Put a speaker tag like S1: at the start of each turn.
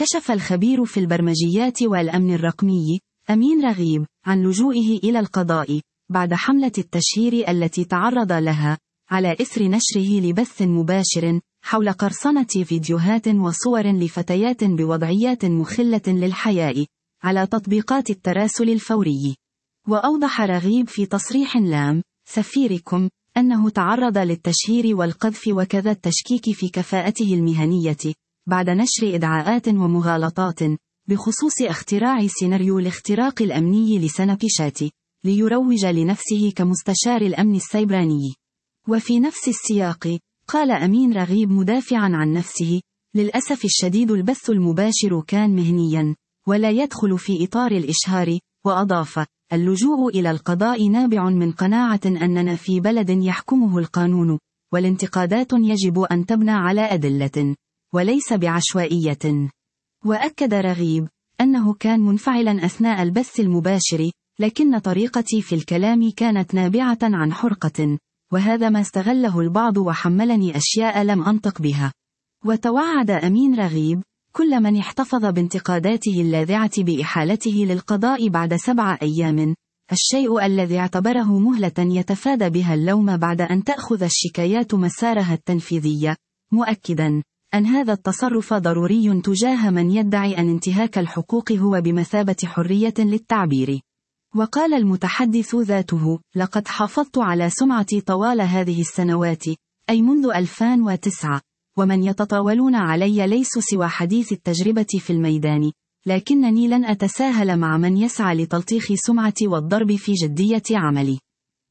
S1: كشف الخبير في البرمجيات والأمن الرقمي أمين رغيب عن لجوئه إلى القضاء بعد حملة التشهير التي تعرض لها على إثر نشره لبث مباشر حول قرصنة فيديوهات وصور لفتيات بوضعيات مخلة للحياء على تطبيقات التراسل الفوري. وأوضح رغيب في تصريح لام سفيركم أنه تعرض للتشهير والقذف وكذا التشكيك في كفاءته المهنية بعد نشر إدعاءات ومغالطات بخصوص اختراع سيناريو الاختراق الأمني لسنابشات ليروج لنفسه كمستشار الأمن السيبراني. وفي نفس السياق قال أمين رغيب مدافعا عن نفسه: للأسف الشديد البث المباشر كان مهنيا ولا يدخل في إطار الإشهار. وأضاف: اللجوء إلى القضاء نابع من قناعة أننا في بلد يحكمه القانون، والانتقادات يجب أن تبنى على أدلة وليس بعشوائية. وأكد رغيب أنه كان منفعلا أثناء البث المباشر، لكن طريقتي في الكلام كانت نابعة عن حرقة، وهذا ما استغله البعض وحملني أشياء لم أنطق بها. وتوعد أمين رغيب كل من احتفظ بانتقاداته اللاذعة بإحالته للقضاء بعد 7 أيام، الشيء الذي اعتبره مهلة يتفادى بها اللوم بعد أن تأخذ الشكايات مسارها التنفيذي، مؤكدا أن هذا التصرف ضروري تجاه من يدعي أن انتهاك الحقوق هو بمثابة حرية للتعبير. وقال المتحدث ذاته: لقد حافظت على سمعتي طوال هذه السنوات، أي منذ 2009، ومن يتطاولون علي ليسوا سوى حديث التجربة في الميدان، لكنني لن أتساهل مع من يسعى لتلطيخ سمعتي والضرب في جدية عملي.